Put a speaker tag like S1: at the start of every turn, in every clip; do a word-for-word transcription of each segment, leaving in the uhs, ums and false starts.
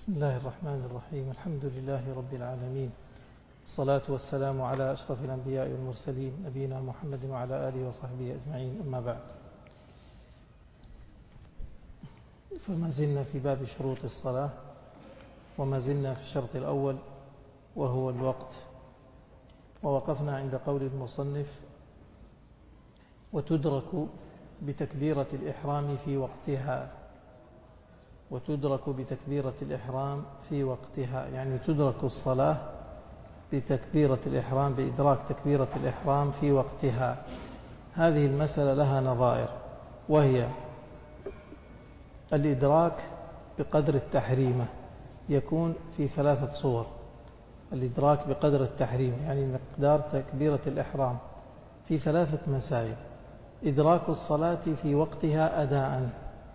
S1: بسم الله الرحمن الرحيم. الحمد لله رب العالمين، الصلاة والسلام على أشرف الأنبياء والمرسلين نبينا محمد وعلى آله وصحبه أجمعين، أما بعد. فما زلنا في باب شروط الصلاة، وما زلنا في الشرط الأول وهو الوقت، ووقفنا عند قول المصنف: وتدرك بتكبيرة الإحرام في وقتها. وتدرك بتكبيرة الإحرام في وقتها، يعني تدرك الصلاة بتكبيرة الإحرام، بإدراك تكبيرة الإحرام في وقتها. هذه المسألة لها نظائر، وهي الإدراك بقدر التحريمة، يكون في ثلاثة صور. الإدراك بقدر التحريم يعني مقدار تكبيرة الإحرام في ثلاثة مسائل: إدراك الصلاة في وقتها أداء،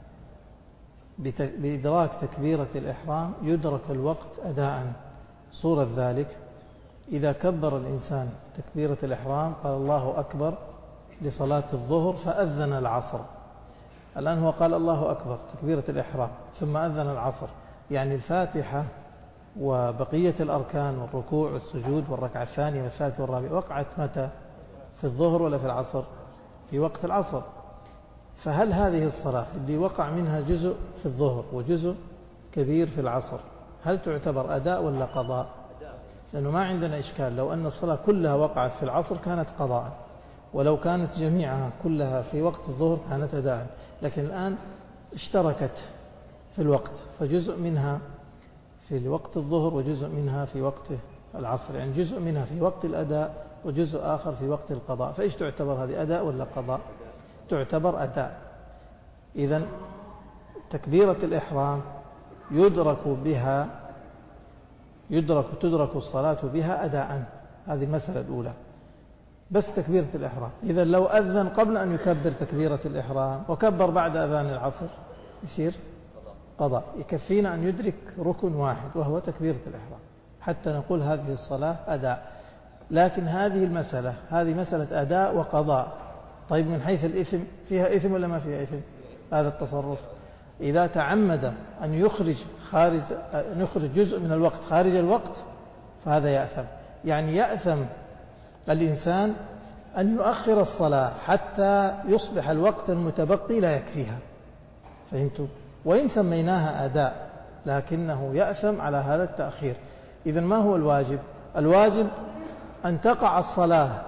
S1: بإدراك تكبيرة الإحرام يدرك الوقت أداء. صورة ذلك: إذا كبر الإنسان تكبيرة الإحرام، قال الله أكبر لصلاة الظهر، فأذن العصر. الآن هو قال الله أكبر تكبيرة الإحرام ثم أذن العصر، يعني الفاتحة وبقية الأركان والركوع والسجود والركعة الثانية والثالثة والرابعة وقعت متى؟ في الظهر ولا في العصر؟ في وقت العصر. فهل هذه الصلاة اللي وقع منها جزء في الظهر وجزء كبير في العصر، هل تعتبر أداء ولا قضاء؟ لأنه ما عندنا إشكال، لو أن الصلاة كلها وقعت في العصر كانت قضاء، ولو كانت جميعها كلها في وقت الظهر كانت أداء. لكن الآن اشتركت في الوقت، فجزء منها في وقت الظهر وجزء منها في وقت العصر، يعني جزء منها في وقت الأداء وجزء آخر في وقت القضاء. فإيش تعتبر هذه، أداء ولا قضاء؟ تعتبر أداء. إذن تكبيرة الإحرام يدرك بها يدرك تدرك الصلاة بها أداء، هذه المسألة الأولى. بس تكبيرة الإحرام، إذا لو أذن قبل أن يكبر تكبيرة الإحرام وكبر بعد أذان العصر يصير قضاء. يكفينا أن يدرك ركن واحد وهو تكبيرة الإحرام حتى نقول هذه الصلاة أداء. لكن هذه المسألة هذه مسألة أداء وقضاء. طيب من حيث الإثم، فيها إثم ولا ما فيها إثم؟ هذا التصرف إذا تعمد أن يخرج خارج أن يخرج جزء من الوقت خارج الوقت فهذا يأثم. يعني يأثم الإنسان أن يؤخر الصلاة حتى يصبح الوقت المتبقي لا يكفيها. فهمتوا؟ وإن سميناها أداء لكنه يأثم على هذا التأخير. إذن ما هو الواجب؟ الواجب أن تقع الصلاة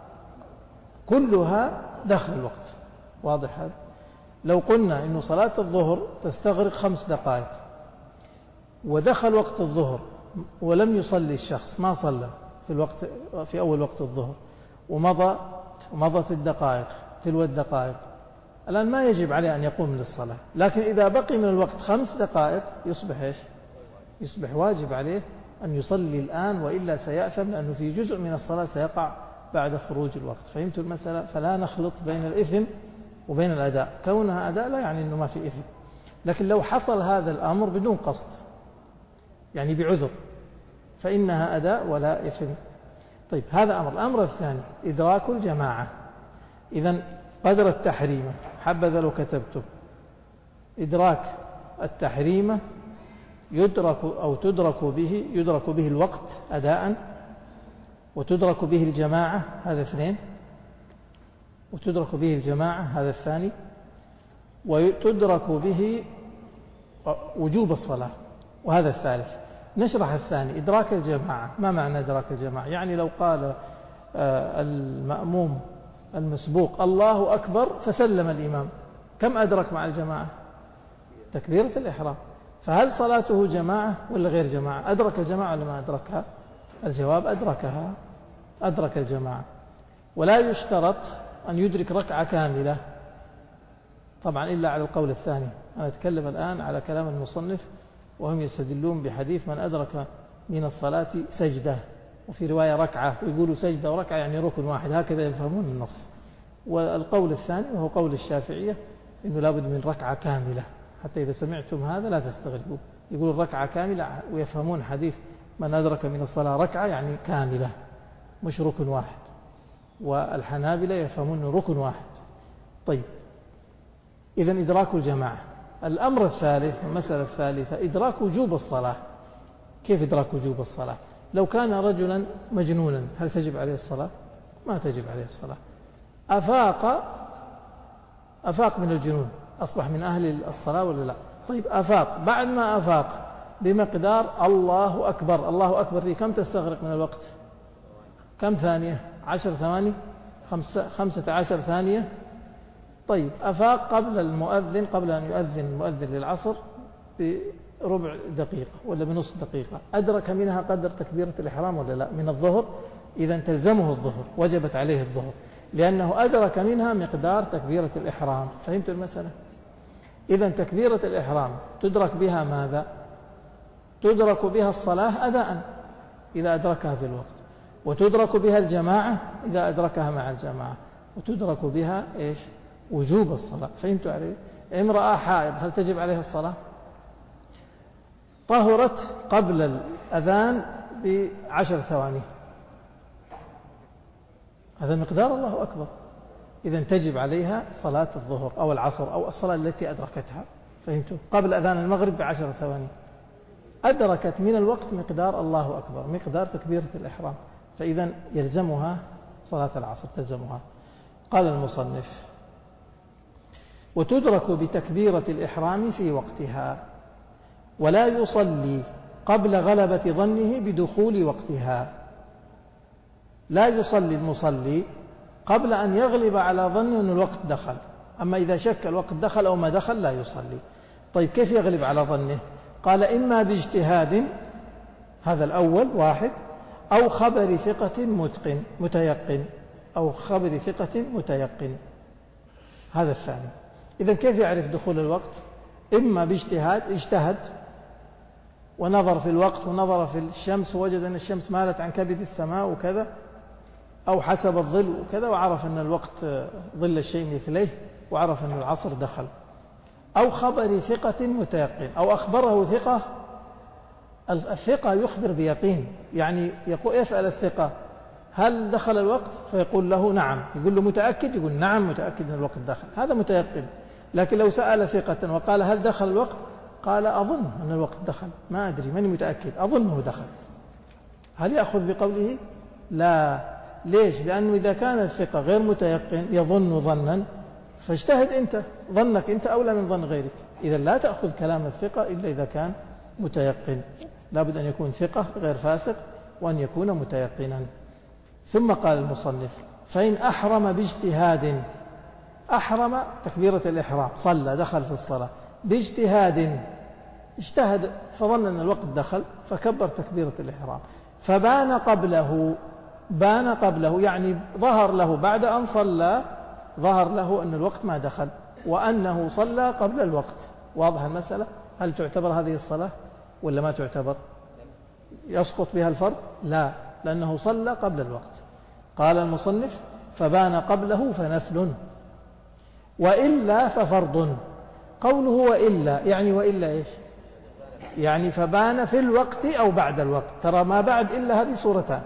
S1: كلها داخل الوقت. واضح هذا؟ لو قلنا إنه صلاة الظهر تستغرق خمس دقائق ودخل وقت الظهر ولم يصلي الشخص، ما صلى في الوقت في أول وقت الظهر، ومضى ومضت الدقائق تلو الدقائق، الآن ما يجب عليه أن يقوم للصلاة. لكن إذا بقي من الوقت خمس دقائق يصبح إيش؟ يصبح واجب عليه أن يصلي الآن، وإلا سيأثم، لأنه في جزء من الصلاة سيقع بعد خروج الوقت. فهمتوا المسألة؟ فلا نخلط بين الإثم وبين الأداء. كونها أداء لا يعني أنه ما في إثم، لكن لو حصل هذا الأمر بدون قصد يعني بعذر فإنها أداء ولا إثم. طيب هذا أمر. الأمر الثاني إدراك الجماعة. إذن قدر التحريمة، حبذا لو كتبته: إدراك التحريمة يدرك أو تدرك به يدرك به الوقت أداء، وتدرك به الجماعة، هذا اثنين، وتدرك به الجماعة، هذا الثاني، وتدرك به وجوب الصلاة، وهذا الثالث. نشرح الثاني: إدراك الجماعة. ما معنى إدراك الجماعة؟ يعني لو قال المأموم المسبوق الله أكبر فسلم الإمام، كم أدرك مع الجماعة؟ تكبيرة الإحرام. فهل صلاته جماعة ولا غير جماعة؟ أدرك الجماعة ولا ما أدركها؟ الجواب: أدركها، أدرك الجماعة. ولا يشترط أن يدرك ركعة كاملة طبعا إلا على القول الثاني. أنا أتكلم الآن على كلام المصنف، وهم يستدلون بحديث من أدرك من الصلاة سجدة، وفي رواية ركعة، ويقولوا سجدة وركعة يعني ركن واحد، هكذا يفهمون النص. والقول الثاني وهو قول الشافعية إنه لابد من ركعة كاملة، حتى إذا سمعتم هذا لا تستغربوا. يقولوا الركعة كاملة ويفهمون حديث من أدرك من الصلاة ركعة يعني كاملة مش ركن واحد، والحنابلة يفهمون ركن واحد. طيب إذن إدراك الجماعة الأمر الثالث المسألة الثالثة إدراك وجوب الصلاة. كيف إدراك وجوب الصلاة؟ لو كان رجلا مجنونا هل تجب عليه الصلاة؟ ما تجب عليه الصلاة. أفاق أفاق من الجنون، أصبح من أهل الصلاة ولا لا؟ طيب أفاق، بعد ما أفاق بمقدار الله أكبر، الله أكبر دي كم تستغرق من الوقت؟ كم ثانية؟ عشر ثواني؟ خمسة, خمسة عشر ثانية. طيب أفاق قبل المؤذن، قبل أن يؤذن المؤذن للعصر بربع دقيقة ولا بنصف دقيقة، أدرك منها قدر تكبيرة الإحرام ولا لا؟ من الظهر، إذا تلزمه الظهر، وجبت عليه الظهر لأنه أدرك منها مقدار تكبيرة الإحرام. فهمت المسألة؟ إذا تكبيرة الإحرام تدرك بها ماذا؟ تدرك بها الصلاة أداء إذا أدركها في الوقت، وتدرك بها الجماعة إذا أدركها مع الجماعة، وتدرك بها إيش؟ وجوب الصلاة. فهمت عليه؟ امرأة حائض هل تجب عليها الصلاة؟ طهرت قبل الأذان بعشر ثواني، هذا مقدار الله أكبر، إذا تجب عليها صلاة الظهر أو العصر أو الصلاة التي أدركتها. فهمتوا؟ قبل أذان المغرب بعشر ثواني أدركت من الوقت مقدار الله أكبر، مقدار تكبيرة الإحرام، فإذا يلزمها صلاة العصر، تلزمها. قال المصنف: وتدرك بتكبيرة الإحرام في وقتها، ولا يصلي قبل غلبة ظنه بدخول وقتها. لا يصلي المصلي قبل أن يغلب على ظنه أن الوقت دخل، أما إذا شك الوقت دخل أو ما دخل لا يصلي. طيب كيف يغلب على ظنه؟ قال: إما باجتهاد، هذا الأول واحد، أو خبر ثقة متقن متيقن، أو خبر ثقة متيقن، هذا الثاني. إذن كيف يعرف دخول الوقت؟ إما باجتهاد، اجتهد ونظر في الوقت ونظر في الشمس ووجد أن الشمس مالت عن كبد السماء وكذا، أو حسب الظل وكذا وعرف أن الوقت ظل الشيء مثليه وعرف أن العصر دخل. أو خبر ثقة متيقن، أو أخبره ثقة. الثقة يخبر بيقين، يعني يقول يسأل الثقة: هل دخل الوقت؟ فيقول له نعم. يقول له متأكد؟ يقول نعم متأكد أن الوقت دخل، هذا متيقن. لكن لو سأل ثقة وقال: هل دخل الوقت؟ قال: أظن أن الوقت دخل، ما أدري، ماني متأكد، أظنه دخل. هل يأخذ بقوله؟ لا. ليش؟ لأنه إذا كان الثقة غير متيقن يظن ظنا، فاجتهد أنت، ظنك أنت أولى من ظن غيرك. إذا لا تأخذ كلام الثقة إلا إذا كان متيقن، لابد أن يكون ثقة غير فاسق وأن يكون متيقنا. ثم قال المصنف: فإن أحرم باجتهاد، أحرم تكبيرة الإحرام، صلى، دخل في الصلاة باجتهاد، اجتهد فظن أن الوقت دخل فكبر تكبيرة الإحرام، فبان قبله، بان قبله يعني ظهر له بعد أن صلى، ظهر له أن الوقت ما دخل وأنه صلى قبل الوقت. واضح المسألة؟ هل تعتبر هذه الصلاة ولا ما تعتبر؟ يسقط بها الفرض؟ لا، لأنه صلى قبل الوقت. قال المصنف: فبان قبله فنفل، وإلا ففرض. قوله وإلا يعني وإلا إيش؟ يعني فبان في الوقت أو بعد الوقت. ترى ما بعد إلا هذه صورتان،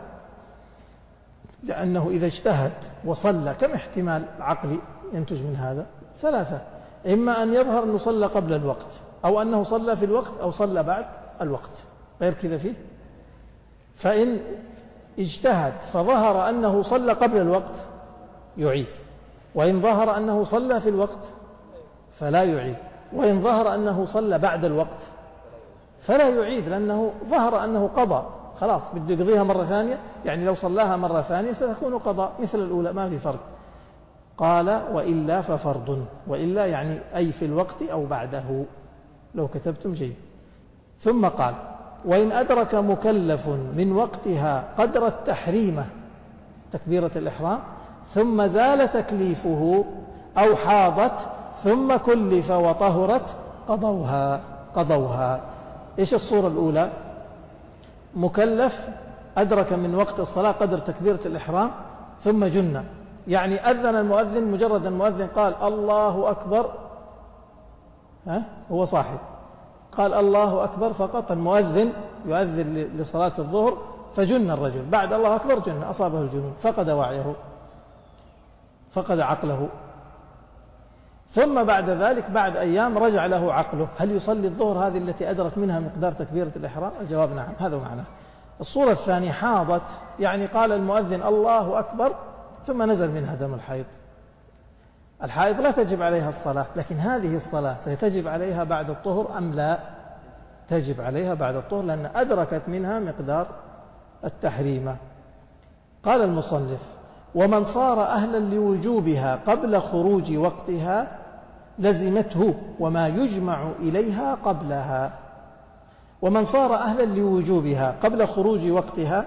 S1: لأنه إذا اجتهد وصلى كم احتمال عقلي ينتج من هذا؟ ثلاثة: إما أن يظهر أنه صلى قبل الوقت، أو أنه صلى في الوقت، أو صلى بعد الوقت، غير كذا فيه. فإن اجتهد فظهر أنه صلى قبل الوقت يعيد، وإن ظهر أنه صلى في الوقت فلا يعيد، وإن ظهر أنه صلى بعد الوقت فلا يعيد، لأنه ظهر أنه قضى، خلاص بده يقضيها مرة ثانية، يعني لو صلاها مرة ثانية ستكون قضاء مثل الأولى، ما في فرق. قال: وإلا ففرض، وإلا يعني أي في الوقت أو بعده، لو كتبتم جيد. ثم قال: وإن أدرك مكلف من وقتها قدر التحريمة، تكبيرة الإحرام، ثم زال تكليفه أو حاضت ثم كلف وطهرت قضوها قضوها. إيش الصورة الأولى؟ مكلف أدرك من وقت الصلاة قدر تكبيرة الإحرام ثم جن، يعني أذن المؤذن، مجرد المؤذن قال الله أكبر، ها هو صاحب قال الله أكبر فقط، المؤذن يؤذن لصلاة الظهر فجن الرجل، بعد الله أكبر جن، أصابه الجنون، فقد وعيه، فقد عقله. ثم بعد ذلك بعد أيام رجع له عقله، هل يصلي الظهر هذه التي أدرك منها مقدار تكبيرة الإحرام؟ الجواب نعم، هذا معناه. الصورة الثانية حاضت، يعني قال المؤذن الله أكبر ثم نزل منها دم الحيض. الحائض لا تجب عليها الصلاة، لكن هذه الصلاة ستجب عليها بعد الطهر أم لا؟ تجب عليها بعد الطهر، لأن أدركت منها مقدار التحريم. قال المصنف: ومن صار أهلا لوجوبها قبل خروج وقتها لزمته وما يجمع إليها قبلها. ومن صار أهلا لوجوبها قبل خروج وقتها،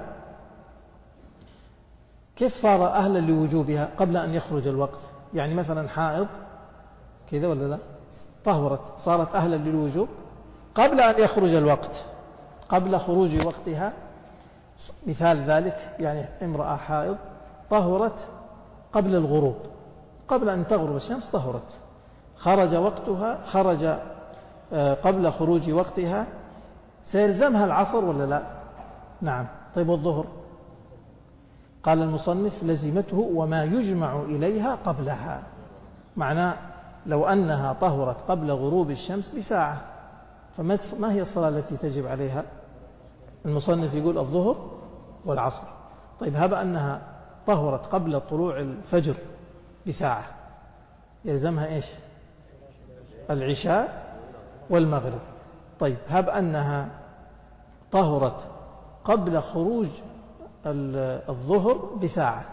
S1: كيف صار أهلا لوجوبها قبل أن يخرج الوقت؟ يعني مثلا حائض كذا ولا لا، طهرت صارت أهلا للوجوب قبل أن يخرج الوقت، قبل خروج وقتها. مثال ذلك يعني امرأة حائض طهرت قبل الغروب، قبل أن تغرب الشمس طهرت، خرج وقتها، خرج قبل خروج وقتها، سيلزمها العصر ولا لا؟ نعم. طيب والظهر؟ قال المصنف: لزمته وما يجمع إليها قبلها. معناه لو أنها طهرت قبل غروب الشمس بساعة، فما هي الصلاة التي تجب عليها؟ المصنف يقول الظهر والعصر. طيب هب أنها طهرت قبل طلوع الفجر بساعة، يلزمها إيش؟ العشاء والمغرب. طيب هب أنها طهرت قبل خروج الظهر بساعة،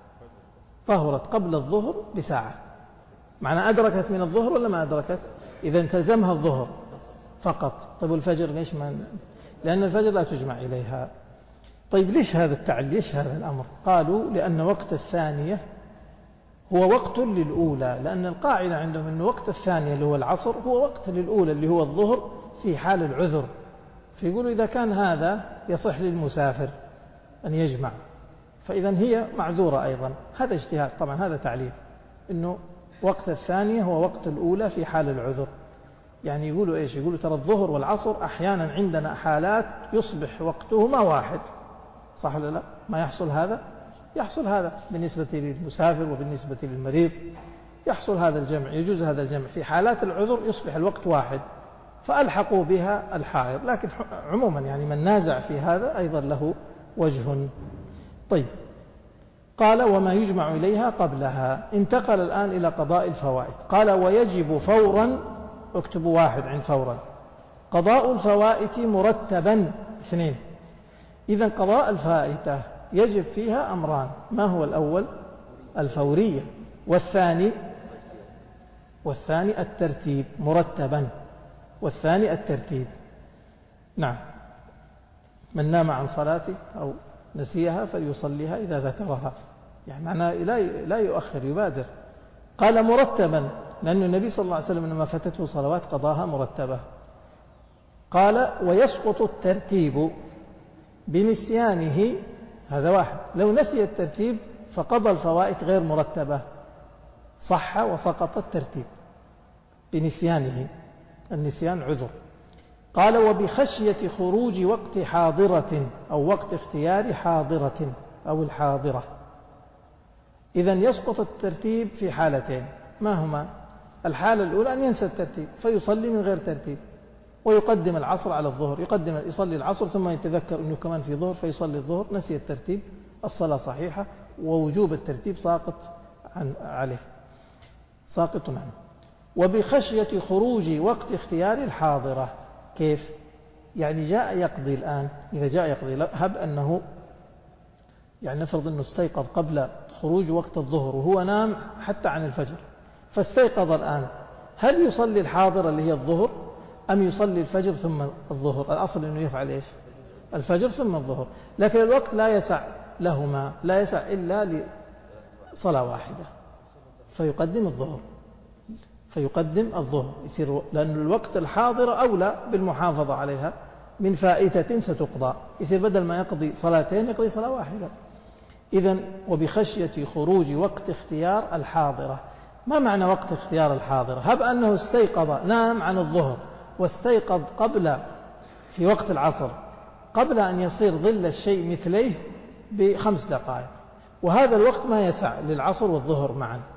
S1: طهرت قبل الظهر بساعة، معنى أدركت من الظهر ولا ما أدركت؟ إذا تلزمها الظهر فقط. طيب والفجر ليش ما؟ لأن الفجر لا تجمع إليها. طيب ليش هذا التعليل؟ ليش هذا الأمر؟ قالوا لأن وقت الثانية هو وقت للأولى، لأن القاعدة عندهم أن وقت الثانية اللي هو العصر هو وقت للأولى اللي هو الظهر في حال العذر، فيقولوا إذا كان هذا يصح للمسافر أن يجمع، فإذا هي معذورة أيضا. هذا اجتهاد طبعا، هذا تعليل أنه وقت الثانية هو وقت الأولى في حال العذر. يعني يقولوا إيش؟ يقولوا ترى الظهر والعصر أحيانا عندنا حالات يصبح وقتهما واحد، صح ولا لا؟ ما يحصل هذا؟ يحصل هذا بالنسبة للمسافر وبالنسبة للمريض، يحصل هذا الجمع، يجوز هذا الجمع في حالات العذر، يصبح الوقت واحد، فألحقوا بها الحائض. لكن عموما يعني من نازع في هذا أيضا له وجه. طيب قال وما يجمع إليها قبلها. انتقل الآن إلى قضاء الفوائد. قال ويجب فورا، اكتبوا واحد عند فورا، قضاء الفوائت مرتبا اثنين. إذن قضاء الفائتة يجب فيها أمران، ما هو الأول؟ الفورية، والثاني والثاني الترتيب مرتبا، والثاني الترتيب. نعم، من نام عن صلاته أو نسيها فليصليها إذا ذكرها، يعني معناه لا لا يؤخر، يبادر. قال مرتبا لأن النبي صلى الله عليه وسلم لما فاتته صلوات قضاها مرتبة. قال ويسقط الترتيب بنسيانه، هذا واحد، لو نسي الترتيب فقضى الفوائت غير مرتبة، صح وسقط الترتيب بنسيانه، النسيان عذر. قال وبخشية خروج وقت حاضرة أو وقت اختيار حاضرة أو الحاضرة. إذن يسقط الترتيب في حالتين، ما هما؟ الحالة الأولى أن ينسى الترتيب فيصلي من غير ترتيب، ويقدم العصر على الظهر، يقدم يصلي العصر ثم يتذكر أنه كمان في ظهر فيصلي الظهر، نسي الترتيب، الصلاة صحيحة ووجوب الترتيب ساقط عن عليه، ساقط عنه. وبخشية خروج وقت اختيار الحاضرة، كيف؟ يعني جاء يقضي الآن، إذا جاء يقضي هب أنه يعني نفرض أنه استيقظ قبل خروج وقت الظهر وهو نام حتى عن الفجر، فاستيقظ الآن، هل يصلي الحاضرة اللي هي الظهر أم يصلي الفجر ثم الظهر؟ الأصل أنه يفعل إيش؟ الفجر ثم الظهر، لكن الوقت لا يسع لهما، لا يسع إلا لصلاة واحدة، فيقدم الظهر فيقدم الظهر يصير، لأن الوقت الحاضر أولى بالمحافظة عليها من فائتة ستقضى، يصير بدل ما يقضي صلاتين يقضي صلاة واحدة. إذن وبخشية خروج وقت اختيار الحاضرة. ما معنى وقت اختيار الحاضرة؟ هب أنه استيقظ، نام عن الظهر واستيقظ قبل في وقت العصر قبل أن يصير ظل الشيء مثليه بخمس دقائق، وهذا الوقت ما يسع للعصر والظهر معا،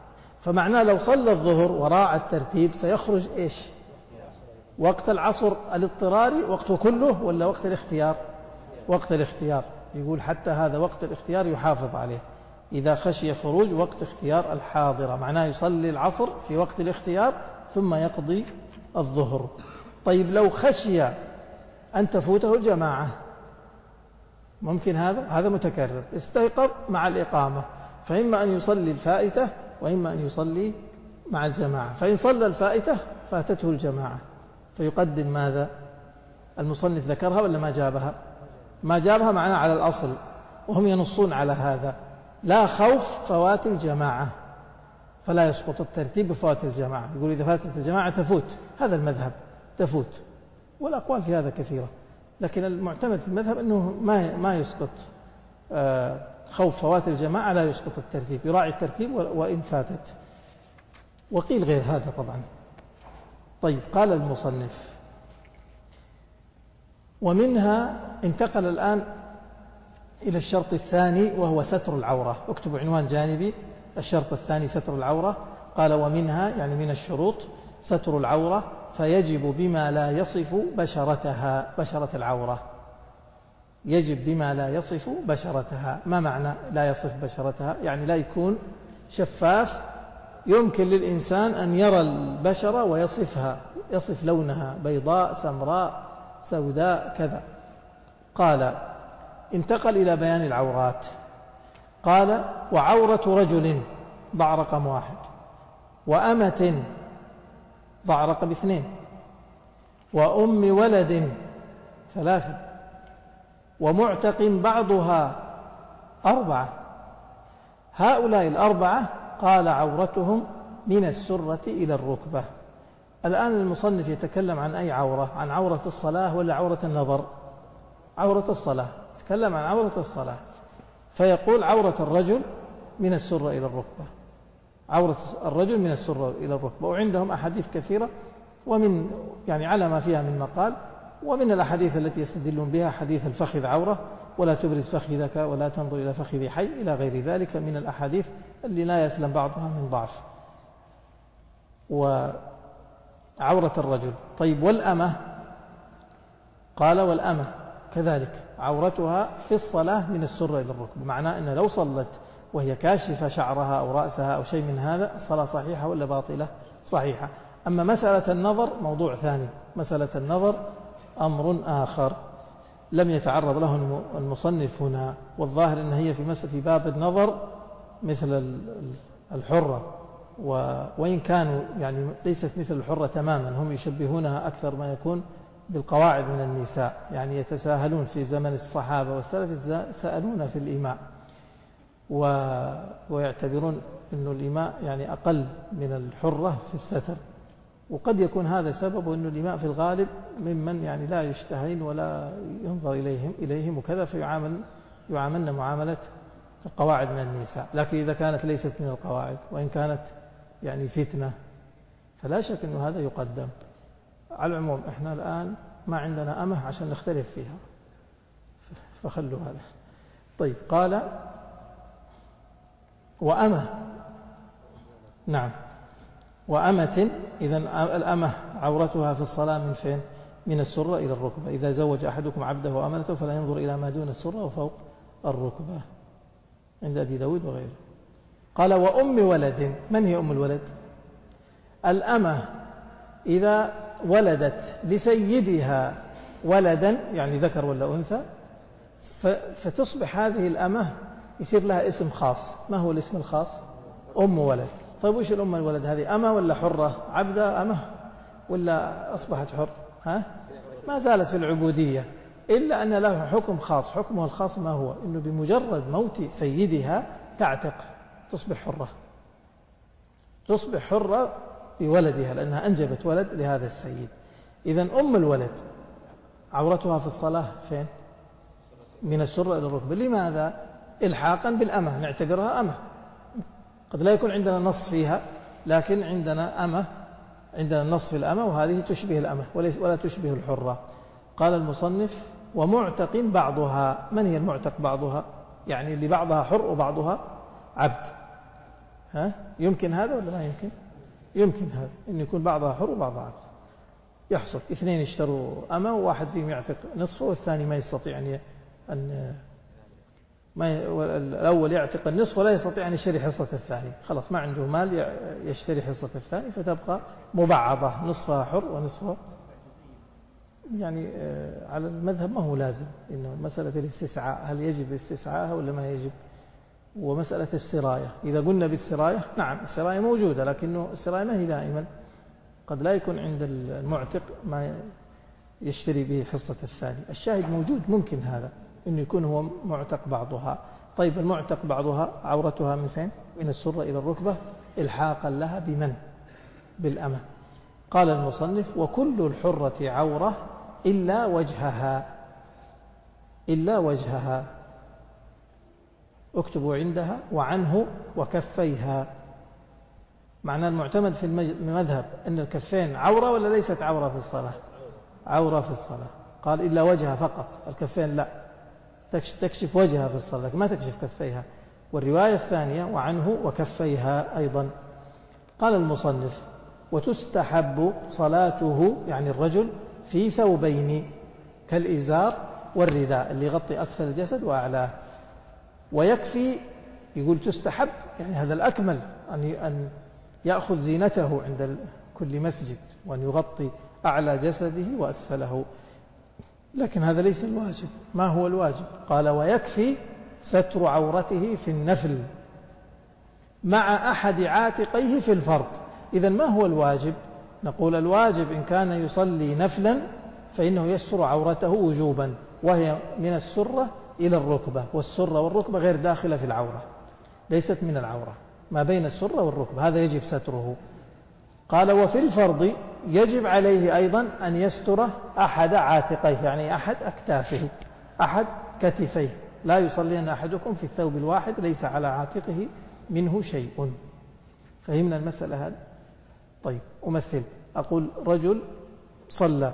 S1: فمعناه لو صلى الظهر وراعى الترتيب سيخرج إيش؟ وقت العصر الاضطراري وقته كله ولا وقت الاختيار؟ وقت الاختيار. يقول حتى هذا وقت الاختيار يحافظ عليه إذا خشي خروج وقت اختيار الحاضرة، معناه يصلي العصر في وقت الاختيار ثم يقضي الظهر. طيب لو خشي أن تفوته الجماعة، ممكن هذا هذا متكرر، استيقظ مع الإقامة، فإما أن يصلي الفائتة وإما أن يصلي مع الجماعة. فإن صلى الفائتة فاتته الجماعة فيقدم ماذا؟ المصنف ذكرها ولا ما جابها؟ ما جابها، معناه على الأصل، وهم ينصون على هذا، لا خوف فوات الجماعة، فلا يسقط الترتيب بفوات الجماعة. يقول إذا فاتت الجماعة تفوت، هذا المذهب تفوت، والأقوال في هذا كثيرة، لكن المعتمد في المذهب أنه ما ما يسقط خوف فوات الجماعة، لا يسقط الترتيب، يراعي الترتيب وإن فاتت. وقيل غير هذا طبعا. طيب قال المصنف ومنها انتقل الآن إلى الشرط الثاني وهو ستر العورة. اكتبوا عنوان جانبي: الشرط الثاني ستر العورة. قال ومنها يعني من الشروط ستر العورة، فيجب بما لا يصف بشرتها. بشرة العورة يجب بما لا يصف بشرتها. ما معنى لا يصف بشرتها؟ يعني لا يكون شفاف يمكن للإنسان أن يرى البشرة ويصفها، يصف لونها بيضاء سمراء سوداء كذا. قال انتقل إلى بيان العورات. قال وعورة رجل ضع رقم واحد، وأمة ضع رقم اثنين، وأم ولد ثلاثة، ومعتق بعضها أربعة. هؤلاء الأربعة قال عورتهم من السرة إلى الركبة. الآن المصنف يتكلم عن أي عورة؟ عن عورة الصلاة ولا عورة النظر؟ عورة الصلاة. يتكلم عن عورة الصلاة، فيقول عورة الرجل من السرة إلى الركبة. عورة الرجل من السرة إلى الركبة. وعندهم أحاديث كثيرة، ومن يعني على ما فيها من مقال. ومن الأحاديث التي يستدلون بها حديث الفخذ عورة، ولا تبرز فخذك ولا تنظر إلى فخذ حي، إلى غير ذلك من الأحاديث اللي لا يسلم بعضها من ضعف. وعورة الرجل. طيب والأمة؟ قال والأمة كذلك عورتها في الصلاة من السرة إلى الركبة. معناه أن لو صلت وهي كاشفة شعرها أو رأسها أو شيء من هذا، الصلاة صحيحة ولا باطلة؟ صحيحة. أما مسألة النظر موضوع ثاني. مسألة النظر أمر آخر لم يتعرض له المصنف هنا، والظاهر أن هي في مسألة في باب النظر مثل الحرة، وإن كانوا يعني ليست مثل الحرة تماما، هم يشبهونها أكثر ما يكون بالقواعد من النساء، يعني يتساهلون في زمن الصحابة والسلف، يتساءلون في الإماء ويعتبرون أن الإماء يعني أقل من الحرة في الستر. وقد يكون هذا سبب أن الإماء في الغالب ممن يعني لا يشتهين ولا ينظر إليهم إليهم وكذا، فيعامل يعاملن معاملة القواعد من النساء. لكن إذا كانت ليست من القواعد وإن كانت يعني فتنة فلا شك أن هذا يقدم. على العموم إحنا الآن ما عندنا أمه عشان نختلف فيها، فخلوا هذا. طيب قال وأمه. نعم وأمة. إذن الأمة عورتها في الصلاة من فين؟ من السرة إلى الركبة. إذا زوج أحدكم عبده وأمنته فلا ينظر إلى ما دون السرة وفوق الركبة، عند أبي داود وغيره. قال وأم ولد. من هي أم الولد؟ الأمة إذا ولدت لسيدها ولدا، يعني ذكر ولا أنثى، فتصبح هذه الأمة يصير لها اسم خاص. ما هو الاسم الخاص؟ أم ولد. طيب وش الأم الولد هذه؟ أمة ولا حرة؟ عبدة أمة ولا أصبحت حر؟ ها؟ ما زالت في العبودية، إلا أن له حكم خاص. حكمه الخاص ما هو؟ إنه بمجرد موت سيدها تعتق، تصبح حرة، تصبح حرة بولدها لأنها أنجبت ولد لهذا السيد. إذن أم الولد عورتها في الصلاة فين؟ من السرة إلى الركبة. لماذا؟ إلحاقا بالأمة، نعتبرها أمة. قد لا يكون عندنا نص فيها، لكن عندنا أمة، عندنا نص في الأمة، وهذه تشبه الأمة ولا تشبه الحرة. قال المصنف ومعتق بعضها. من هي المعتق بعضها؟ يعني اللي بعضها حر وبعضها عبد. ها يمكن هذا ولا ما يمكن؟ يمكن هذا، إن يكون بعضها حر وبعضها عبد. يحصل اثنين اشتروا أما وواحد فيهم يعتق نصفه والثاني ما يستطيع أن أن ما الأول يعتق النصف ولا يستطيع أن يشتري حصة الثاني، خلاص ما عنده مال يشتري حصة الثاني، فتبقى مبعضة نصفها حر ونصفها. يعني على المذهب ما هو لازم، إنه مسألة الاستسعاء هل يجب استسعاءها ولا ما يجب. ومسألة السراية إذا قلنا بالسراية، نعم السراية موجودة، لكنه السراية ما هي دائما، قد لا يكون عند المعتق ما يشتري به حصة الثاني. الشاهد موجود، ممكن هذا إنه يكون هو معتق بعضها. طيب المعتق بعضها عورتها من فين؟ من السرة إلى الركبة إلحاقا لها بمن؟ بالأمة. قال المصنف: وكل الحرة عورة إلا وجهها، إلا وجهها. اكتبوا عندها وعنه وكفيها. معنى المعتمد في المذهب أن الكفين عورة ولا ليست عورة في الصلاة؟ عورة في الصلاة. قال إلا وجهها فقط، الكفين لا، تكشف وجهها في الصلاة ما تكشف كفيها. والرواية الثانية وعنه وكفيها أيضا. قال المصنف: وتستحب صلاته، يعني الرجل، في ثوبين كالإزار والرداء اللي يغطي أسفل الجسد وأعلاه. ويكفي، يقول تستحب يعني هذا الأكمل، أن يأخذ زينته عند كل مسجد وأن يغطي أعلى جسده وأسفله، لكن هذا ليس الواجب. ما هو الواجب؟ قال: ويكفي ستر عورته في النفل مع أحد عاتقيه في الفرض. إذن ما هو الواجب؟ نقول الواجب إن كان يصلي نفلا فإنه يستر عورته وجوبا، وهي من السرة إلى الركبة، والسرة والركبة غير داخلة في العورة، ليست من العورة، ما بين السرة والركبة هذا يجب ستره. قال: وفي الفرض يجب عليه أيضا أن يستر أحد عاتقيه، يعني أحد أكتافه، أحد كتفيه. لا يصلين أحدكم في الثوب الواحد ليس على عاتقه منه شيء. فهمنا المسألة هذه؟ طيب أمثل، أقول رجل صلى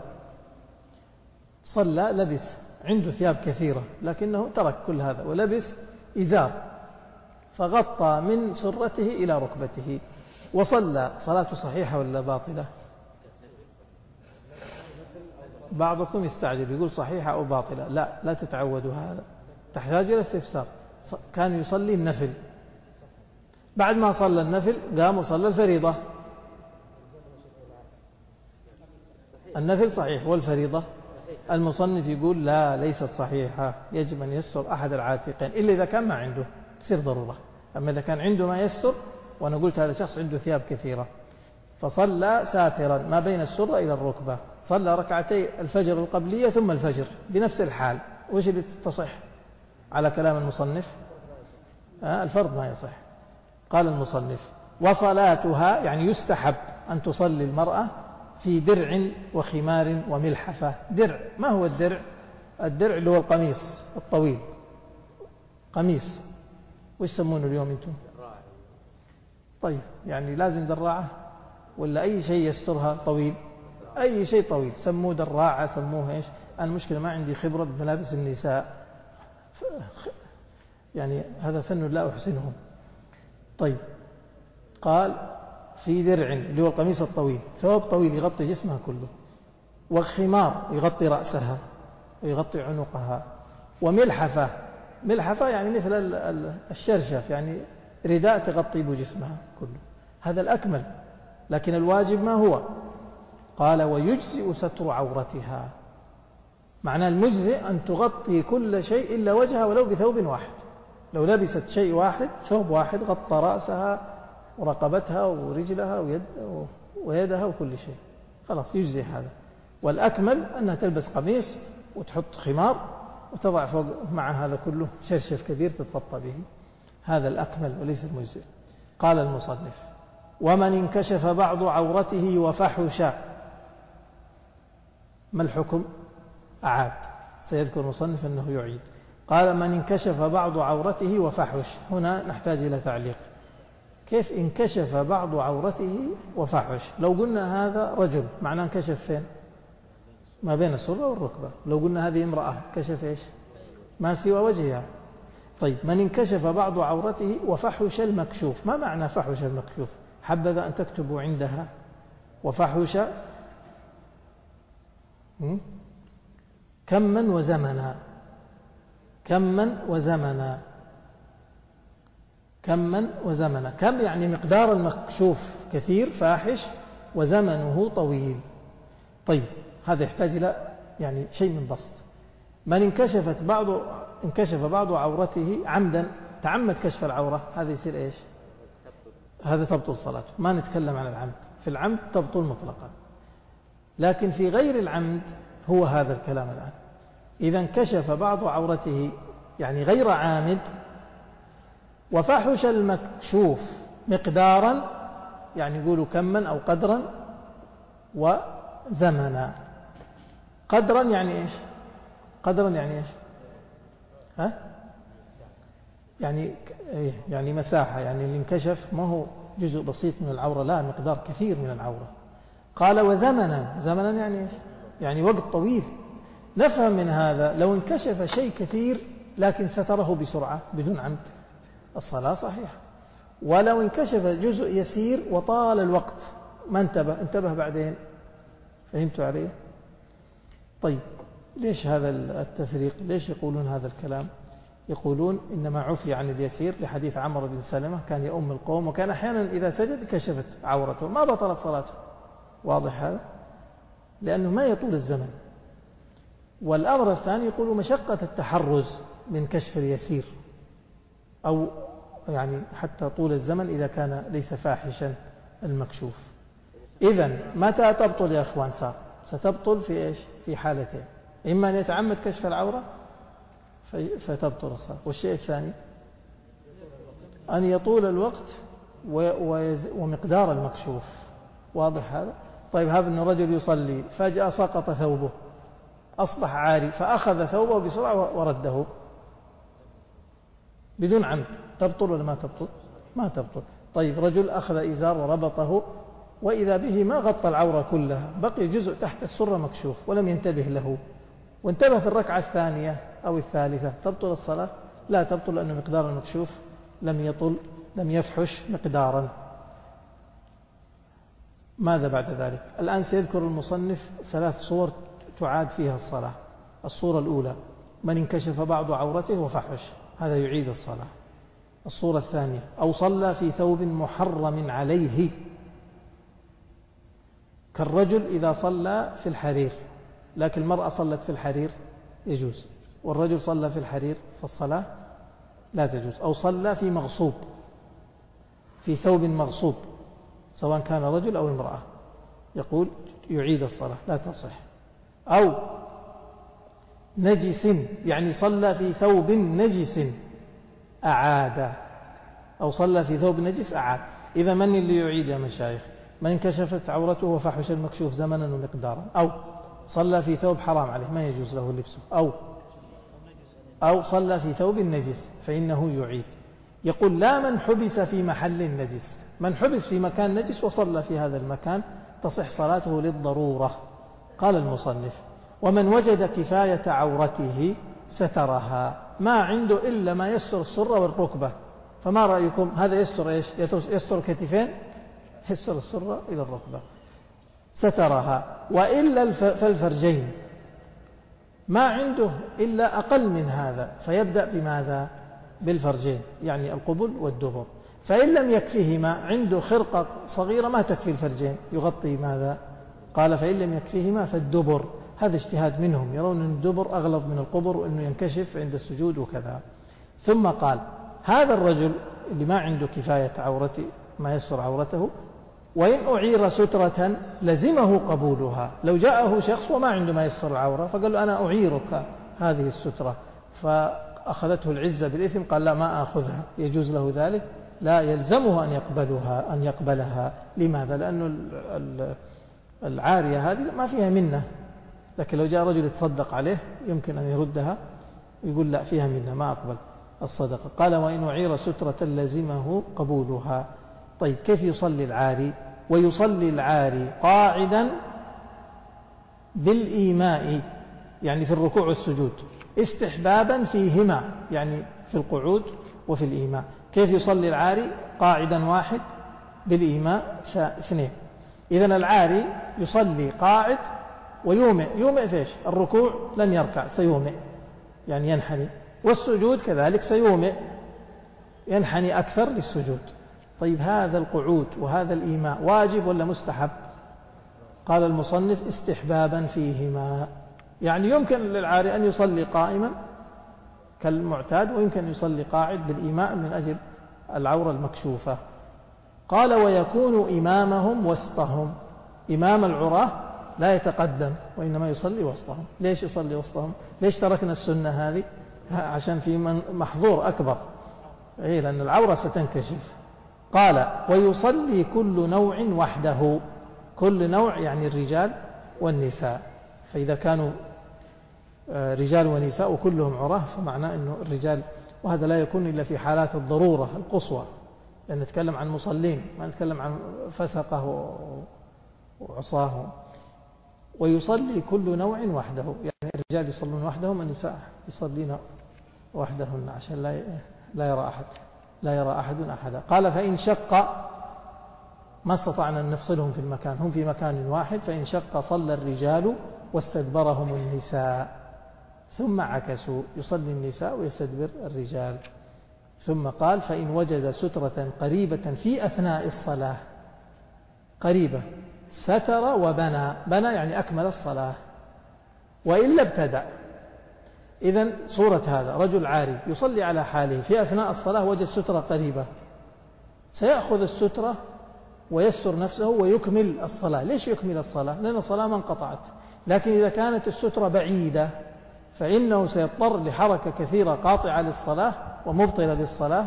S1: صلى لبس عنده ثياب كثيرة لكنه ترك كل هذا ولبس إزار فغطى من سرته إلى ركبته وصلى، صلاته صحيحة ولا باطلة؟ بعضكم يستعجل يقول صحيحة أو باطلة. لا لا تتعودوا هذا، تحتاج إلى استفسار. كان يصلي النفل، بعد ما صلى النفل قام وصلى الفريضة. النفل صحيح والفريضة المصنف يقول لا ليست صحيحة، يجب أن يستر أحد العاتقين إلا إذا كان ما عنده تصير ضرورة. أما إذا كان عنده ما يستر، وأنا قلت هذا شخص عنده ثياب كثيرة فصلى ساترا ما بين السرة إلى الركبة، صلى ركعتي الفجر القبلية ثم الفجر بنفس الحال، وش اللي تصح على كلام المصنف؟ آه الفرض ما يصح. قال المصنف: وصلاتها يعني يستحب أن تصلي المرأة في درع وخمار وملحفة. درع، ما هو الدرع؟ الدرع اللي هو القميص الطويل، قميص، وش يسمونه اليوم انتم؟ طيب يعني لازم دراعة ولا أي شيء يسترها طويل؟ أي شيء طويل سموه دراعة، سموه إيش. أنا المشكلة ما عندي خبرة بملابس النساء، يعني هذا فن لا أحسنه. طيب قال في درع اللي هو القميص الطويل، ثوب طويل يغطي جسمها كله، وخمار يغطي رأسها ويغطي عنقها، وملحفة، ملحفة يعني مثل الشرشف، يعني رداء تغطي بجسمها كله. هذا الأكمل، لكن الواجب ما هو؟ قال: ويجزئ ستر عورتها. معنى المجزئ أن تغطي كل شيء إلا وجهها ولو بثوب واحد. لو لبست شيء واحد، ثوب واحد، غطى رأسها ورقبتها ورجلها ويد ويدها وكل شيء، خلاص يجزي هذا. والأكمل أنها تلبس قميص وتحط خمار وتضع فوق مع هذا كله شرشف كبير تتغطى به، هذا الأكمل وليس المجزئ. قال المصنف: ومن انكشف بعض عورته وفحش، ما الحكم؟ أعاد، سيذكر المصنف أنه يعيد. قال: من انكشف بعض عورته وفحش. هنا نحتاج إلى تعليق. كيف انكشف بعض عورته وفحش؟ لو قلنا هذا رجل معناه انكشف فين؟ ما بين السرة والركبة. لو قلنا هذه امرأة كشف إيش؟ ما سوى وجهها. طيب من انكشف بعض عورته وفحش المكشوف. ما معنى فحش المكشوف؟ حبذا أن تكتبوا عندها وفحش كما وزمنا، كما وزمنا، كما وزمنا. كم يعني مقدار المكشوف كثير فاحش، وزمنه طويل. طيب هذا يحتاج إلى يعني شيء من بسط. من انكشفت بعض انكشف بعض عورته عمدا، تعمد كشف العورة، هذا يصير إيش؟ هذا تبطل صلاته. ما نتكلم عن العمد، في العمد تبطل مطلقا، لكن في غير العمد هو هذا الكلام الآن. إذا انكشف بعض عورته يعني غير عامد، وفحش المكشوف مقدارا، يعني يقولوا كما أو قدرا، وزمنا. قدرا يعني إيش؟ قدرا يعني إيش؟ ها؟ يعني يعني مساحة، يعني اللي انكشف ما هو جزء بسيط من العورة، لا، مقدار كثير من العورة. قال وزمنا، زمنا يعني إيش؟ يعني وقت طويل. نفهم من هذا لو انكشف شيء كثير لكن ستره بسرعة بدون عمد، الصلاة صحيحة. ولو انكشف جزء يسير وطال الوقت ما انتبه، انتبه بعدين. فهمتوا عليه؟ طيب ليش هذا التفريق؟ ليش يقولون هذا الكلام؟ يقولون إنما عفي عن اليسير لحديث عمرو بن سلمة كان يؤم القوم، وكان أحيانا إذا سجد كشفت عورته ما بطلت صلاته. واضح هذا؟ لأنه ما يطول الزمن. والأمر الثاني يقول مشقة التحرز من كشف اليسير، أو يعني حتى طول الزمن إذا كان ليس فاحشا المكشوف. إذن متى تبطل يا أخوان؟ صار ستبطل في إيش؟ في حالتين: إما أن يتعمد كشف العورة فتبطل الصلاة، والشيء الثاني أن يطول الوقت ومقدار المكشوف. واضح هذا؟ طيب هذا أن رجل يصلي فجأة سقط ثوبه، أصبح عاري، فأخذ ثوبه بسرعة ورده بدون عمد، تبطل ولا ما تبطل؟ ما تبطل. طيب رجل أخذ إزار وربطه وإذا به ما غطى العورة كلها، بقي جزء تحت السرة مكشوف ولم ينتبه له، وانتبه في الركعة الثانية أو الثالثة، تبطل الصلاة؟ لا تبطل، لأن مقدار المكشوف لم يطل، لم يفحش مقدارا. ماذا بعد ذلك؟ الآن سيذكر المصنف ثلاث صور تعاد فيها الصلاة. الصورة الأولى من انكشف بعض عورته وفحش، هذا يعيد الصلاة. الصورة الثانية أو صلى في ثوب محرم عليه، كالرجل إذا صلى في الحرير لكن المرأة صلت في الحرير يجوز، والرجل صلى في الحرير فالصلاة لا تجوز. أو صلى في مغصوب، في ثوب مغصوب سواء كان رجل أو امرأة، يقول يعيد الصلاة لا تصح. أو نجس، يعني صلى في ثوب نجس أعاد، أو صلى في ثوب نجس أعاد. إذا من اللي يعيد يا مشايخ؟ من انكشفت عورته وفحش المكشوف زمنا ومقدارا، أو صلى في ثوب حرام عليه ما يجوز له لبسه، أو أو صلى في ثوب نجس فإنه يعيد. يقول لا من حبس في محل نجس، من حبس في مكان نجس وصلى في هذا المكان تصح صلاته للضرورة. قال المصنف ومن وجد كفاية عورته سترها، ما عنده إلا ما يستر السرة والركبة، فما رأيكم؟ هذا يستر إيش؟ يستر كتفين، يستر السرة إلى الركبة، سترها. وإلا فالفرجين، ما عنده إلا أقل من هذا فيبدأ بماذا؟ بالفرجين، يعني القبل والدبر. فإن لم يكفيهما، عنده خرقة صغيرة ما تكفي الفرجين، يغطي ماذا؟ قال فإن لم يكفيهما فالدبر. هذا اجتهاد منهم، يرون أن الدبر أغلظ من القبر وأنه ينكشف عند السجود وكذا. ثم قال هذا الرجل اللي ما عنده كفاية عورته، ما يستر عورته، وإن أعير سترة لزمه قبولها. لو جاءه شخص وما عنده ما يستر العورة فقال له أنا أعيرك هذه السترة، فأخذته العزة بالإثم، قال لا ما أخذها، يجوز له ذلك؟ لا، يلزمه أن يقبلها أن يقبلها. لماذا؟ لأنه العارية هذه ما فيها منة، لكن لو جاء رجل يتصدق عليه يمكن أن يردها ويقول لا فيها منة ما أقبل الصدقة. قال وإن أعير سترة لزمه قبولها. طيب كيف يصلي العاري؟ ويصلي العاري قاعدا بالإيماء، يعني في الركوع والسجود، استحبابا فيهما، يعني في القعود وفي الإيماء. كيف يصلي العاري؟ قاعدا واحد، بالإيماء اثنين. إذن العاري يصلي قاعد ويومئ. يومئ فيش؟ الركوع لن يركع، سيومئ يعني ينحني، والسجود كذلك سيومئ ينحني أكثر للسجود. طيب هذا القعود وهذا الإيماء واجب ولا مستحب؟ قال المصنف استحبابا فيهما، يعني يمكن للعاري أن يصلي قائما كالمعتاد، ويمكن يصلي قاعد بالإيماء من أجل العورة المكشوفة. قال ويكون إمامهم وسطهم. إمام العراة لا يتقدم وإنما يصلي وسطهم. ليش يصلي وسطهم؟ ليش تركنا السنة هذه؟ عشان في محظور أكبر، إيه، لأن العورة ستنكشف. قال ويصلي كل نوع وحده. كل نوع يعني الرجال والنساء، فإذا كانوا رجال ونساء وكلهم عراة فمعناه أنه الرجال، وهذا لا يكون إلا في حالات الضرورة القصوى، لأن نتكلم عن مصلين ما نتكلم عن فسقه وعصاه. ويصلي كل نوع وحده، يعني الرجال يصلون وحدهم والنساء يصلين وحدهن عشان لا لا يرى أحد لا يرى أحد أحدا. قال فإن شق، ما استطعنا أن نفصلهم في المكان، هم في مكان واحد، فإن شق صلى الرجال واستدبرهم النساء، ثم عكسوا، يصلي النساء ويستدبر الرجال. ثم قال فإن وجد سترة قريبة في أثناء الصلاة، قريبة، ستر وبنى. بنى يعني أكمل الصلاة، وإلا ابتدأ. إذن صورة هذا رجل عاري يصلي على حاله في أثناء الصلاة، وجد سترة قريبة، سيأخذ السترة ويستر نفسه ويكمل الصلاة. ليش يكمل الصلاة؟ لأن الصلاة ما انقطعت. لكن إذا كانت السترة بعيدة فإنه سيضطر لحركة كثيرة قاطعة للصلاة ومبطلة للصلاة،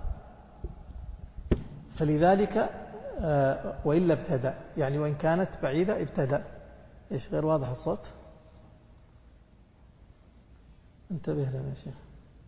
S1: فلذلك آه وإلا ابتدأ، يعني وإن كانت بعيدة ابتدأ. إيش غير واضح الصوت؟ انتبه لنا يا شيخ.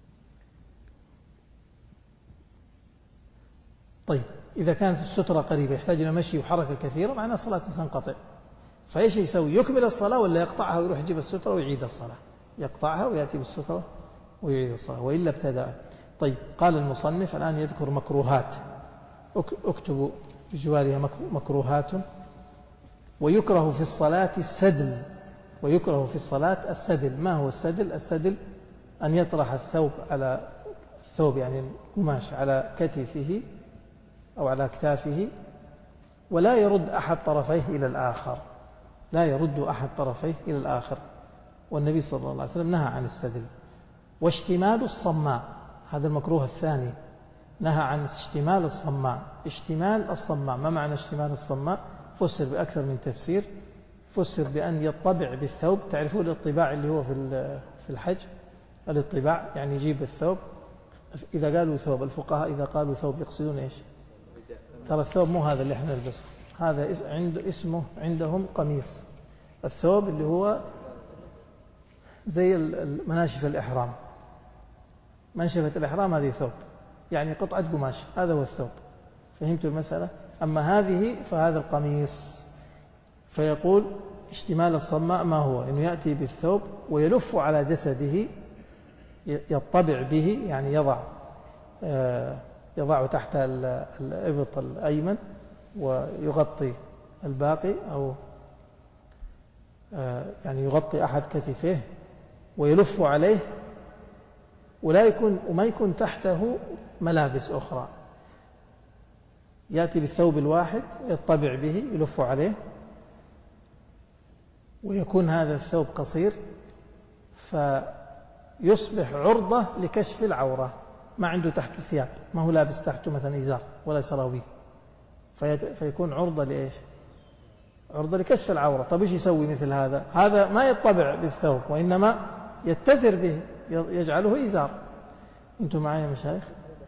S1: طيب إذا كانت السترة قريبة يحتاج إلى مشي وحركة كثيرة، معناه الصلاة تنقطع. فإيش يسوي؟ يكمل الصلاة ولا يقطعها ويروح يجيب السترة ويعيد الصلاة؟ يقطعها ويأتي بالسترة ويعيد الصلاة، وإلا ابتدأ. طيب قال المصنف الآن يذكر مكروهات، اكتبوا بجوارها مكروهات. ويكره في الصلاة السدل. ويكره في الصلاة السدل. ما هو السدل؟ السدل أن يطرح الثوب على الثوب، يعني القماش، على كتفه أو على أكتافه، ولا يرد أحد طرفيه إلى الآخر. لا يرد أحد طرفيه إلى الآخر. والنبي صلى الله عليه وسلم نهى عن السدل. واشتمال الصماء، هذا المكروه الثاني، نهى عن اشتمال الصماء. اشتمال الصماء، ما معنى اشتمال الصماء؟ فسر بأكثر من تفسير. فسر بأن يطبع بالثوب. تعرفون الاطباع اللي هو في في الحج؟ الاطباع يعني يجيب الثوب. إذا قالوا ثوب، الفقهاء إذا قالوا ثوب يقصدون إيش؟ ترى الثوب مو هذا اللي احنا نلبسه، هذا عنده اسمه عندهم قميص. الثوب اللي هو زي مناشف الإحرام، منشفة الإحرام هذه ثوب، يعني قطعة قماش، هذا هو الثوب. فهمتوا المسألة؟ أما هذه فهذا القميص. فيقول اشتمال الصماء ما هو؟ إنه يأتي بالثوب ويلف على جسده، يطبع به، يعني يضع يضع تحت الإبط الأيمن ويغطي الباقي، أو يعني يغطي أحد كتفيه ويلف عليه، ولا يكون وما يكون تحته ملابس أخرى. يأتي بالثوب الواحد يطبع به يلف عليه، ويكون هذا الثوب قصير فيصبح عرضة لكشف العورة. ما عنده تحت ثياب، ما هو لابس تحته مثلا إزار ولا سراويل، فيكون عرضة لإيش؟ عرضة لكشف العورة. طب إيش يسوي مثل هذا؟ هذا ما يطبع بالثوب وإنما يتزر به، يجعله إزار. أنتم معي يا مشايخ؟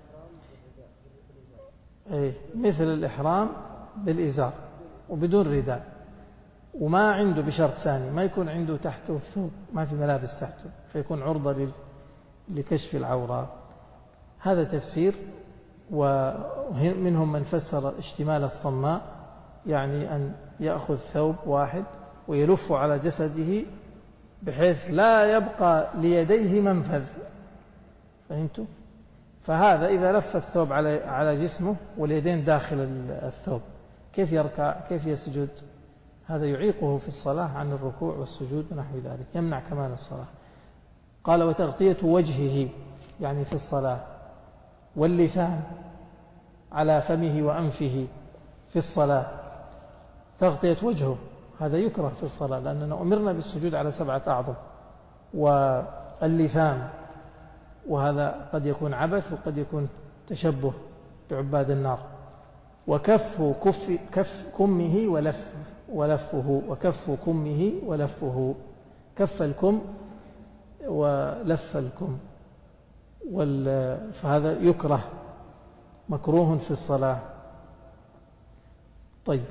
S1: أي مثل الإحرام بالإزار وبدون رداء، وما عنده بشرط ثاني، ما يكون عنده تحته الثوب، ما في ملابس تحته، فيكون عرضة لكشف العورة. هذا تفسير. ومنهم من فسر اشتمال الصماء يعني أن يأخذ ثوب واحد ويلف على جسده بحيث لا يبقى ليديه منفذ. فهمتوا؟ فهذا إذا لف الثوب على على جسمه واليدين داخل الثوب كيف يركع كيف يسجد؟ هذا يعيقه في الصلاة عن الركوع والسجود ونحو ذلك، يمنع كمال الصلاة. قال وتغطية وجهه يعني في الصلاة، واللثام على فمه وأنفه في الصلاة، تغطية وجهه هذا يكره في الصلاة لأننا أمرنا بالسجود على سبعة أعظم، واللثام وهذا قد يكون عبث وقد يكون تشبه بعباد النار. وكف كف كف كمه ولف ولفه وكف كمه ولفه، كف الكم ولف الكم، فهذا يكره مكروه في الصلاة. طيب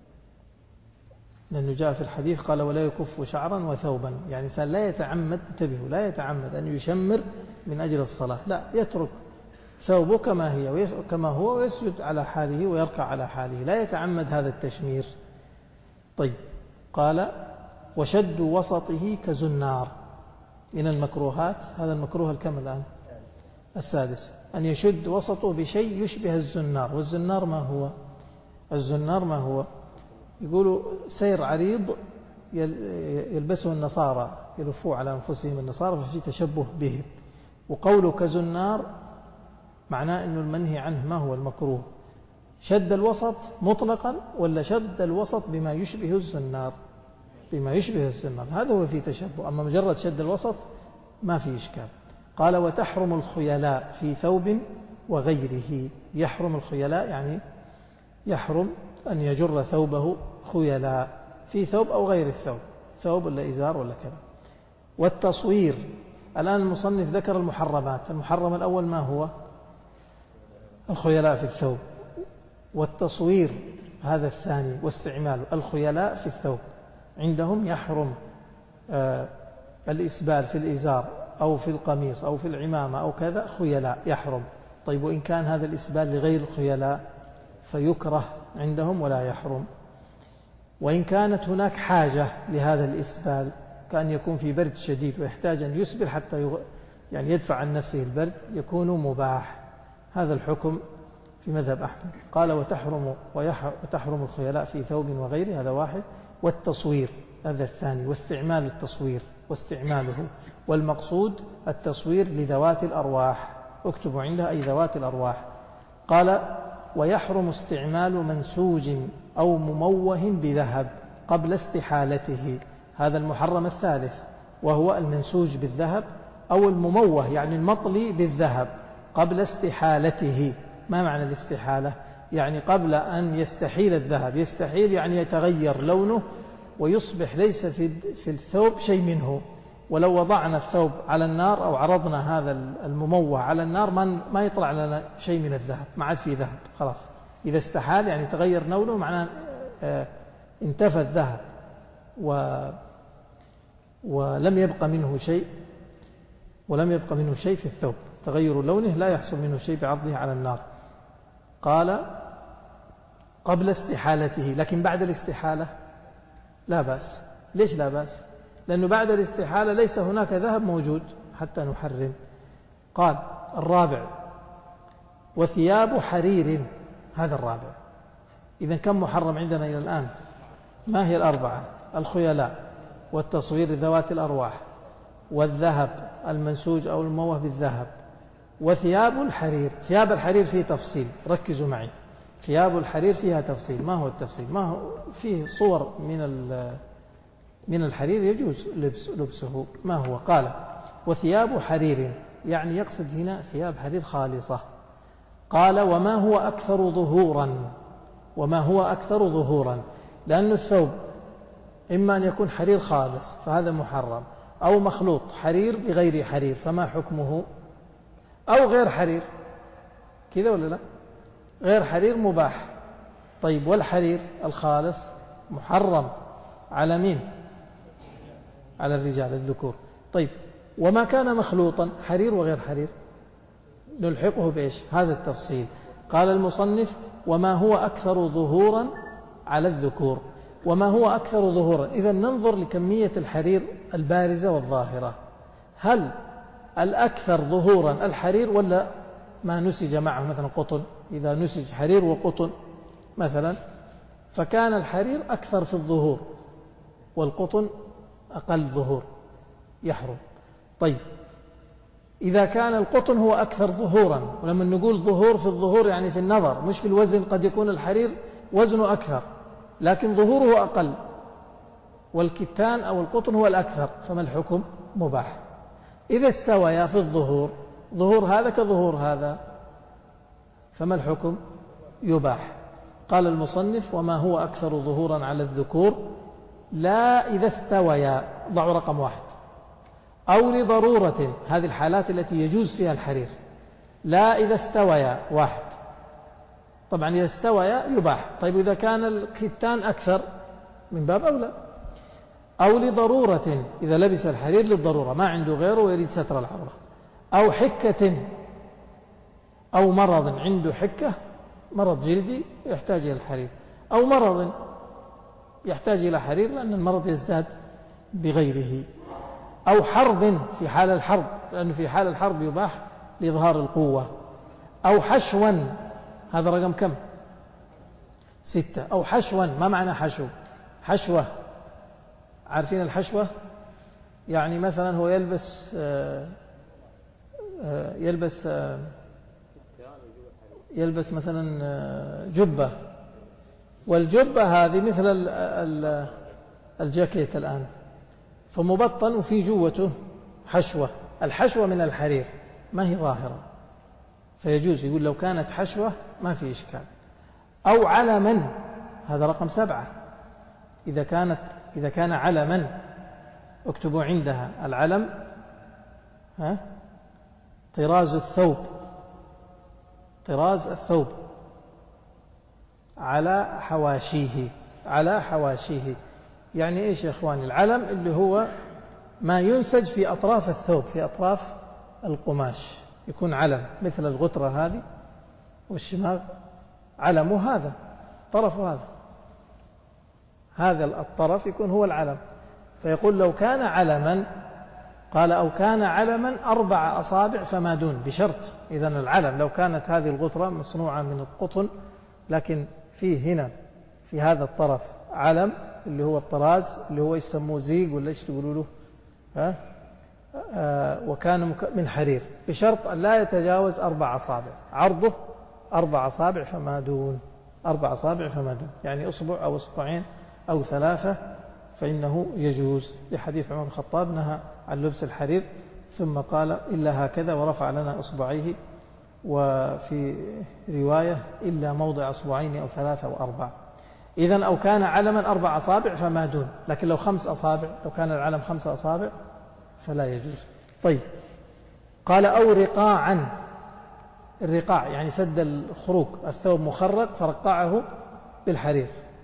S1: لأنه جاء في الحديث قال ولا يكف شعرا وثوبا، يعني إنسان لا يتعمد، انتبهوا، لا يتعمد أن يشمر من أجل الصلاة، لا، يترك ثوبه كما هي كما هو ويسجد على حاله ويركع على حاله، لا يتعمد هذا التشمير. طيب قال وشد وسطه كزنار، من المكروهات، هذا المكروه الكم الآن؟ السادس، أن يشد وسطه بشيء يشبه الزنار. والزنار ما هو؟ الزنار ما هو؟ يقولوا سير عريض يلبسه النصارى، يلفوه على أنفسهم النصارى، ففي تشبه بهم. وقوله كزنار معناه أنه المنهي عنه ما هو المكروه؟ شد الوسط مطلقا ولا شد الوسط بما يشبه الزنار؟ بما يشبه الزنار، هذا هو في تشبه. أما مجرد شد الوسط ما في إشكال. قال وتحرم الخيلاء في ثوب وغيره. يحرم الخيلاء يعني يحرم أن يجر ثوبه خيلاء في ثوب أو غير الثوب، ثوب ولا إزار ولا كذا. والتصوير، الآن المصنف ذكر المحرمات. المحرم الأول ما هو؟ الخيلاء في الثوب. والتصوير هذا الثاني، واستعمال الخيلاء في الثوب. عندهم يحرم آه الإسبال في الإزار أو في القميص أو في العمامة أو كذا، خيلاء يحرم. طيب وإن كان هذا الإسبال لغير الخيلاء فيكره عندهم ولا يحرم. وإن كانت هناك حاجة لهذا الإسبال، كأن يكون في برد شديد ويحتاج أن يسبل حتى يغ... يعني يدفع عن نفسه البرد، يكون مباح. هذا الحكم في مذهب أحمد. قال وتحرم, وتحرم الخيلاء في ثوب وغيره، هذا واحد. والتصوير هذا الثاني، واستعمال التصوير واستعماله. والمقصود التصوير لذوات الأرواح، اكتبوا عندها أي ذوات الأرواح. قال ويحرم استعمال منسوج أو مموه بذهب قبل استحالته، هذا المحرم الثالث، وهو المنسوج بالذهب أو المموه يعني المطلي بالذهب قبل استحالته. ما معنى الاستحالة؟ يعني قبل أن يستحيل الذهب. يستحيل يعني يتغير لونه ويصبح ليس في الثوب شيء منه. ولو وضعنا الثوب على النار أو عرضنا هذا المموه على النار ما يطلع لنا شيء من الذهب، ما عاد فيه ذهب خلاص. إذا استحال يعني تغير لونه معناه انتفى الذهب و ولم يبقى منه شيء ولم يبقى منه شيء في الثوب. تغير لونه لا يحصل منه شيء بعرضه على النار. قال قبل استحالته، لكن بعد الاستحالة لا بأس. ليش لا بأس؟ لأنه بعد الاستحالة ليس هناك ذهب موجود حتى نحرم. قال الرابع وثياب حرير، هذا الرابع. إذن كم محرم عندنا إلى الآن؟ ما هي الأربعة؟ الخيلاء والتصوير ذوات الأرواح والذهب المنسوج أو المموه بالذهب وثياب الحرير. ثياب الحرير فيه تفصيل، ركزوا معي. ثياب الحرير فيها تفصيل. ما هو التفصيل؟ ما هو فيه صور من من الحرير يجوز لبس لبسه. ما هو؟ قال وثياب حرير، يعني يقصد هنا ثياب حرير خالصة. قال وما هو أكثر ظهورا، وما هو أكثر ظهورا، لأن الثوب إما أن يكون حرير خالص فهذا محرم، أو مخلوط حرير بغير حرير فما حكمه، أو غير حرير، كذا ولا لا؟ غير حرير مباح. طيب والحرير الخالص محرم على مين؟ على الرجال الذكور. طيب وما كان مخلوطا حرير وغير حرير نلحقه بإيش؟ هذا التفصيل. قال المصنف وما هو أكثر ظهورا على الذكور. وما هو أكثر ظهورا، إذا ننظر لكمية الحرير البارزة والظاهرة. هل الأكثر ظهورا الحرير ولا ما نسج معه مثلا قطن، إذا نسج حرير وقطن مثلا فكان الحرير أكثر في الظهور والقطن أقل ظهور يحرم. طيب إذا كان القطن هو أكثر ظهورا، ولما نقول ظهور في الظهور يعني في النظر مش في الوزن، قد يكون الحرير وزنه أكثر لكن ظهوره أقل، والكتان أو القطن هو الأكثر، فما الحكم؟ مباح. إذا استويا في الظهور، ظهور هذا كظهور هذا، فما الحكم؟ يباح. قال المصنف وما هو أكثر ظهورا على الذكور لا إذا استويا، ضعوا رقم واحد، أو لضرورة، هذه الحالات التي يجوز فيها الحرير، لا إذا استويا واحد، طبعا إذا استويا يباح. طيب إذا كان الكتان أكثر من باب أولى. أو لضرورة، إذا لبس الحرير للضرورة ما عنده غيره ويريد ستر العورة، أو حكة، أو مرض عنده حكة، مرض جلدي يحتاج إلى الحرير، أو مرض يحتاج إلى حرير لأن المرض يزداد بغيره، أو حرب في حال الحرب، لأنه في حال الحرب يباح لإظهار القوة، أو حشوا، هذا رقم كم؟ ستة. أو حشوا، ما معنى حشو؟ حشوة، عارفين الحشوة؟ يعني مثلا هو يلبس يلبس يلبس مثلا جبة، والجبة هذه مثل الجاكيت الآن، فمبطن وفي جوته حشوة. الحشوة من الحرير ما هي ظاهرة، فيجوز يقول لو كانت حشوة ما في إشكال. أو علما، هذا رقم سبعة، إذا كانت إذا كان علما، اكتبوا عندها العلم ها طراز الثوب، طراز الثوب على حواشيه، على حواشيه يعني إيش يا إخواني؟ العلم اللي هو ما ينسج في أطراف الثوب، في أطراف القماش، يكون علم مثل الغترة هذه والشماغ، علم هذا طرف هذا، هذا الطرف يكون هو العلم. فيقول لو كان علما، قال أو كان علما أربع أصابع فما دون، بشرط إذن العلم لو كانت هذه الغترة مصنوعة من القطن لكن فيه هنا في هذا الطرف علم اللي هو الطراز اللي هو يسموه زيق ولا ايش تقولوا له ها؟ آه وكان من حرير، بشرط أن لا يتجاوز أربع أصابع، عرضه أربع أصابع فما دون، أربع أصابع فما دون، يعني أصبع أو أصبعين أو ثلاثة فإنه يجوز، لحديث عمر الخطاب نهى عن لبس الحرير ثم قال إلا هكذا ورفع لنا أصبعيه، وفي رواية إلا موضع أصبعين أو ثلاثة أو أربع. إذن أو كان علما أربع أصابع فما دون، لكن لو خمس أصابع، لو كان العلم خمس أصابع فلا يجوز. طيب قال أو رقاعا، الرقاع يعني سد الخروج، الثوب مخرق فرقعه بالحرير،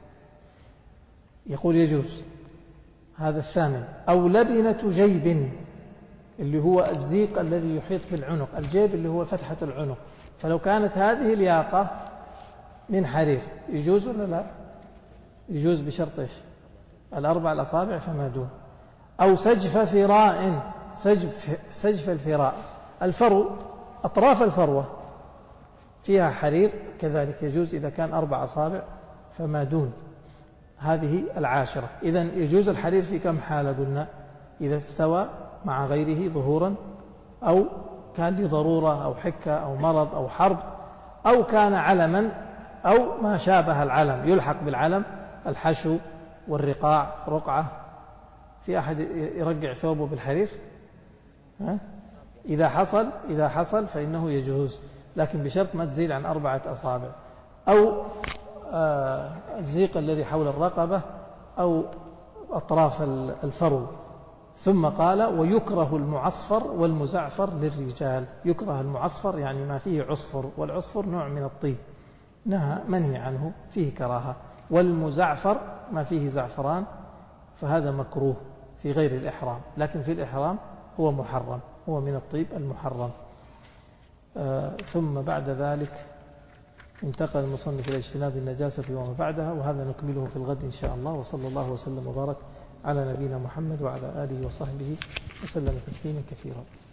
S1: يقول يجوز، هذا الثامن. أو لبنة جيب اللي هو الزيق الذي يحيط بالعنق، الجيب اللي هو فتحة العنق، فلو كانت هذه الياقة من حرير يجوز ولا لا؟ يجوز بشرط إيش؟ الأربع الأصابع فما دون. أو سجف فراء، سجف, سجف الفراء، الفرو أطراف الفروة فيها حرير كذلك يجوز إذا كان أربع أصابع فما دون. هذه العاشرة. إذن يجوز الحرير في كم حالة قلنا؟ إذا استوى مع غيره ظهورا، أو كان لضرورة أو حكة أو مرض أو حرب، أو كان علما أو ما شابه العلم يلحق بالعلم، الحشو والرقاع، رقعة. في أحد يرقع ثوبه بالحرير؟ ها؟ إذا حصل إذا حصل فإنه يجوز، لكن بشرط ما تزيد عن أربعة أصابع. أو آه الزيق الذي حول الرقبة، أو أطراف الفرو. ثم قال ويكره المعصفر والمزعفر للرجال. يكره المعصفر يعني ما فيه عصفر، والعصفر نوع من الطيب نهى منهي عنه فيه كراهة، والمزعفر ما فيه زعفران فهذا مكروه في غير الإحرام، لكن في الإحرام هو محرم، هو من الطيب المحرم. آه ثم بعد ذلك انتقل المصنف إلى اجتناب النجاسة وما بعدها، وهذا نكمله في الغد إن شاء الله. وصلى الله وسلم وبارك على نبينا محمد وعلى آله وصحبه وسلم تسليما كثيرا.